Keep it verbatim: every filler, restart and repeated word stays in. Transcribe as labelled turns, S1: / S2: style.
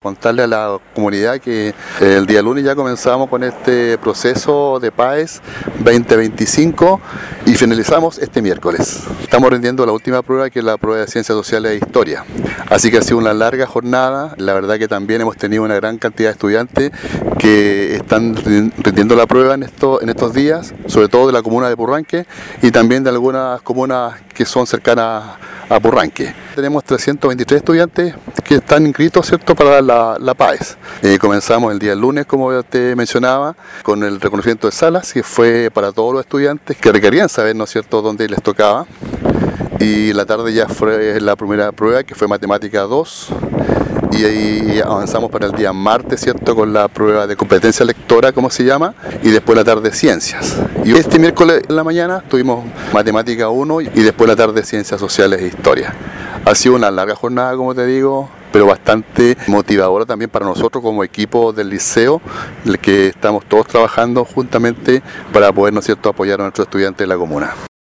S1: Contarle a la comunidad que el día lunes ya comenzamos con este proceso de P A E S veinte veinticinco y finalizamos este miércoles. Estamos rindiendo la última prueba, que es la prueba de Ciencias Sociales e Historia. Así que ha sido una larga jornada. La verdad que también hemos tenido una gran cantidad de estudiantes que están rindiendo la prueba en, esto, en estos días, sobre todo de la comuna de Purranque y también de algunas comunas que son cercanas a Purranque. Tenemos trescientos veintitrés estudiantes que están inscritos, ¿cierto?, para la, la P A E S. Eh, comenzamos el día lunes, como te mencionaba, con el reconocimiento de salas, que fue para todos los estudiantes que requerían saber, ¿no es cierto?, dónde les tocaba. Y la tarde ya fue la primera prueba, que fue Matemática dos. Y ahí avanzamos para el día martes, ¿cierto?, con la prueba de competencia lectora, como se llama, y después la tarde Ciencias. Y este miércoles en la mañana tuvimos Matemática uno y después la tarde Ciencias Sociales e Historia. Ha sido una larga jornada, como te digo, pero bastante motivadora también para nosotros como equipo del liceo, en el que estamos todos trabajando juntamente para poder, ¿no es cierto?, apoyar a nuestros estudiantes de la comuna.